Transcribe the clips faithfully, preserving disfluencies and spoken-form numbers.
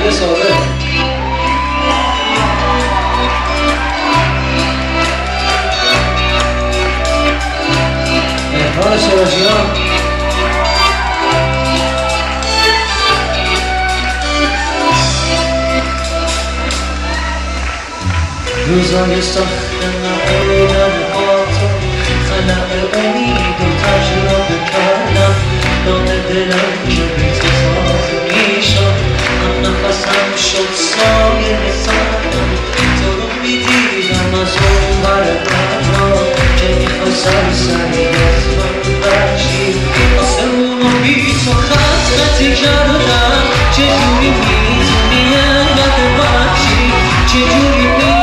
خیلی ساده. مهران شیرازیان روزای سخت نبودن آتو خلق امید و تجربه کردم داد دلم که بیت تازه میشد هم نفسم شد سایه سردم تو رو میدیدم از اون بر برنا که میخوای سرسری از من برشی آسمون رو بی تو خط خطی کردم چجوری میتونی انقدر بچی چجوری میتونی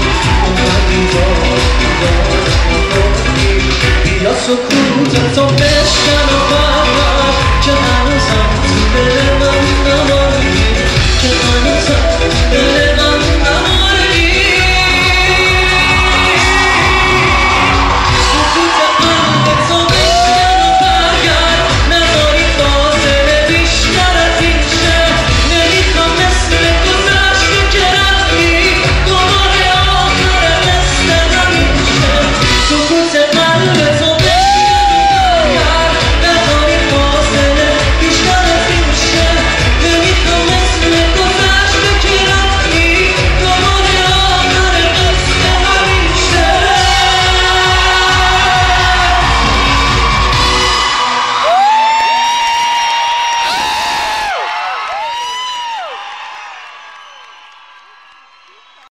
سکوت تو